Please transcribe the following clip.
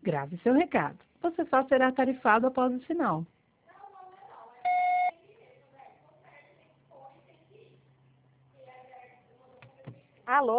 Grave seu recado. Você só será tarifado após o sinal. Alô?